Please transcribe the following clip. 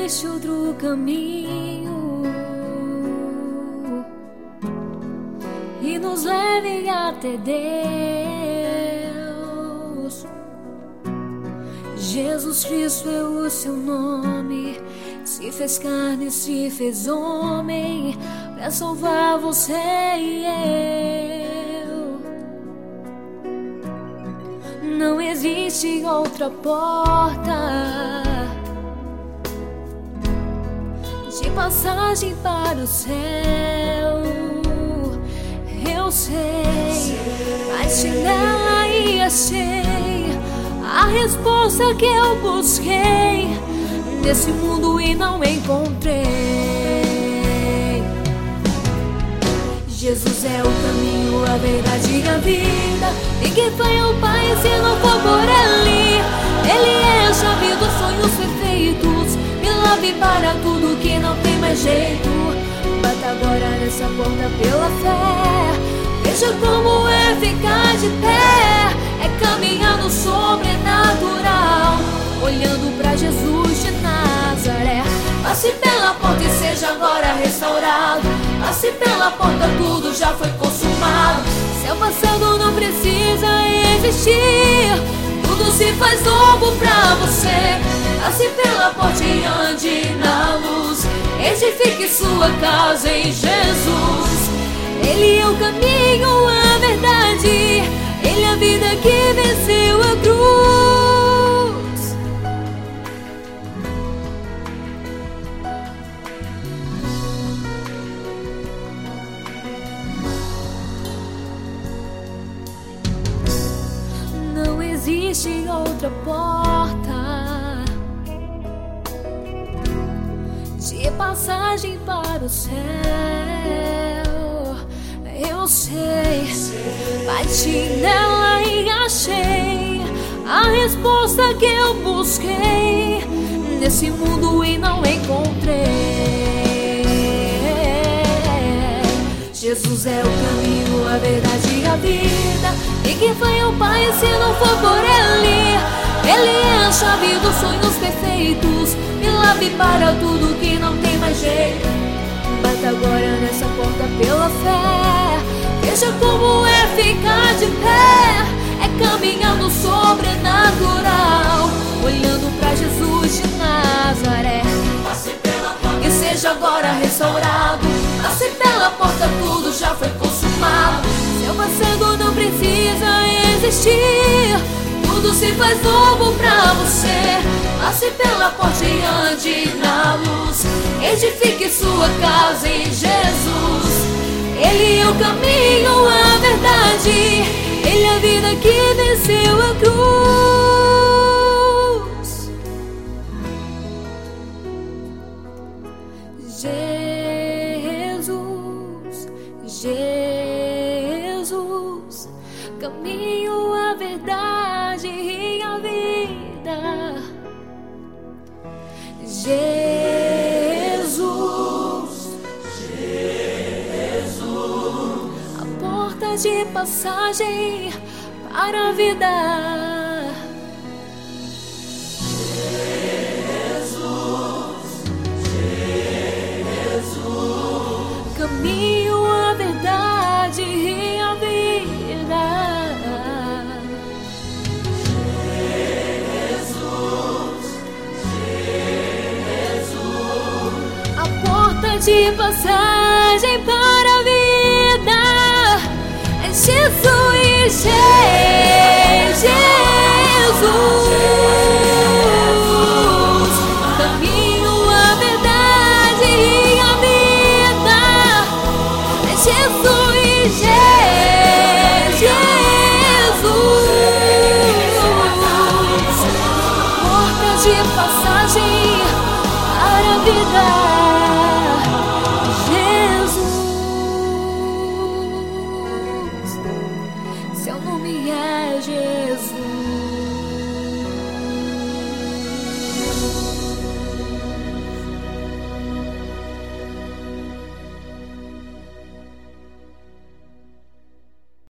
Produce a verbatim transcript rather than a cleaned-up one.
existe outro caminho e nos leve até Deus. Jesus Cristo é o seu nome, se fez carne, se fez homem, pra salvar você e eu. Não existe outra porta de passagem para o céu. Eu sei, mas nela e achei a resposta que eu busquei nesse mundo e não encontrei. Jesus é o caminho, a verdade e a vida. Ninguém vai ao Pai se não for por Ele. Ele é a chave dos sonhos perfeitos, me lave para tudo que não tem mais jeito. Bata agora nessa porta pela fé, veja como é ficar de pé. É caminhar no sobrenatural, olhando pra Jesus de Nazaré. Passe pela porta e seja agora restaurado. Passe pela porta, tudo já foi consumado. Seu passado não precisa existir, tudo se faz novo pra você. Passe pela porta e ande na luz, edifique sua casa em Jesus. Ele é o caminho, a verdade, Ele é a vida que venceu a cruz. Não existe outra porta de passagem para o céu. Eu sei, bati nela e achei a resposta que eu busquei nesse mundo e não encontrei. Jesus é o caminho, a verdade e a vida. Ninguém vai ao Pai se não for por Ele. Ele é a chave dos sonhos perfeitos, me lave para tudo que não tem mais jeito. Bata agora nessa porta pela fé, veja como é ficar de pé. É caminhar no sobrenatural, olhando pra Jesus de Nazaré. Passe pela porta e seja agora restaurado. Passe pela porta, tudo já foi consumado. Seu passado não precisa existir, tudo se faz novo pra você. Passe pela porta e ande na luz, edifique sua casa em Jesus. Ele é o caminho, a verdade, Ele é a vida que venceu a cruz. Jesus, Jesus, caminho, a verdade e a vida. Jesus, Jesus, a porta de passagem para a vida. Jesus, Jesus, caminho, a verdade e a vida. De passagem para a vida, é Jesus, Jesus, caminho, a verdade e a vida, é Jesus, Jesus, porta de passagem para a vida. Seu nome é Jesus.